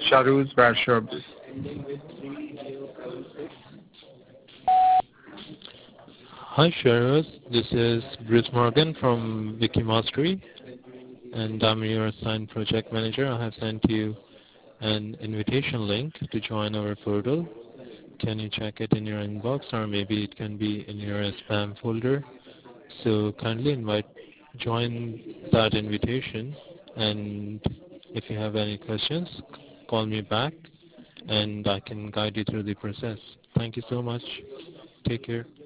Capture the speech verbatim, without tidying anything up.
Sharuz Varshab. Hi Sharad, this is Bruce Morgan from Wikimastery, and I'm your assigned project manager. I have sent you an invitation link to join our portal. Can you check it in your inbox, or maybe it can be in your spam folder? So kindly invite, join that invitation, and if you have any questions, call me back, and I can guide you through the process. Thank you so much. Take care.